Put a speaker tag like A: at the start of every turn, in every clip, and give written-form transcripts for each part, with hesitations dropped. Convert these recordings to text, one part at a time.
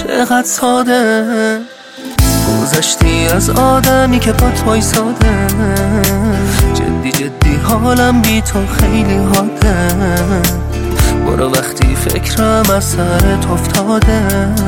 A: چقدر ساده گذشتی از آدمی که پات وایساده. جدی جدی حالم بی تو خیلی حاده. برو وقتی فکرم از سرت افتاده.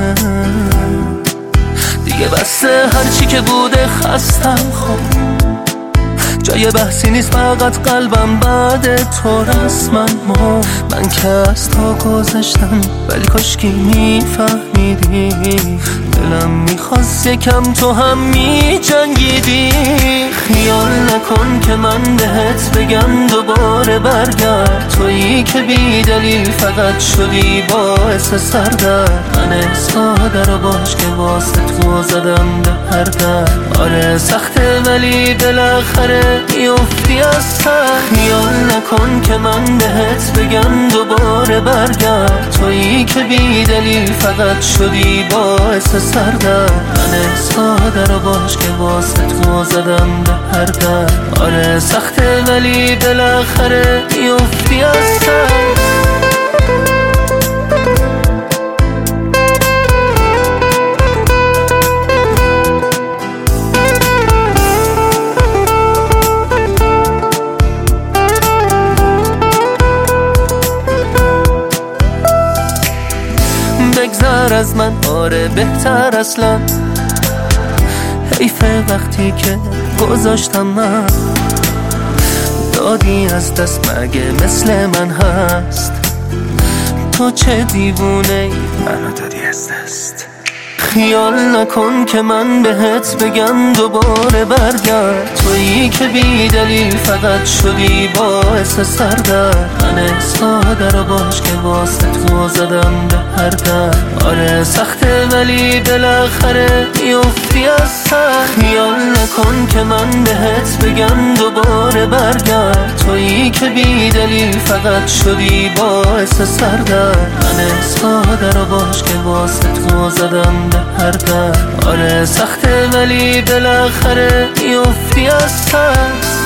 A: دیگه بسه هرچی که بوده خستم. خب جای بحثی نیست، فقط قلبم بعد تو رسما من که از تو گذشتم، ولی کاشکی میفهمیدی دلم میخواست یکم تو هم میجنگیدی. خیال نکن که من بهت بگم دوباره برگرد، تویی که بی دلیل فقط شدی باعث سردرد. من ساده رو باش که واسه تو زدم به هر در. آره سخته ولی بالاخره میافتی از سر. خیال نکن که من بهت بگم دوباره برگرد، تویی که بی دلیل فقط شدی باعث سردرد. من ساده رو باش که واسه تو زدم به هر در. آره سخته ولی بالاخره میافتی از سر. بگذر از من، آره بهتر اصلا. حیفه وقتی که گذاشتم من دادی از دست، مگه مثل من هست؟ تو چه دیوونه ای منو دادی از دست. خیال نکن که من بهت بگم دوباره برگرد، تویی که بی دلیل فقط شدی باعث سردرد. من ساده رو باش که واسه تو زدم به هر در. آره سخته ولی بالاخره میافتی از سر. خیال نکن که من بهت بگم دوباره برگرد، تویی که بی دلیل فقط شدی باعث سردرد. من ساده رو باش که واسه تو زدم به هر در. آره سخته ولی بالاخره میافتی از سر.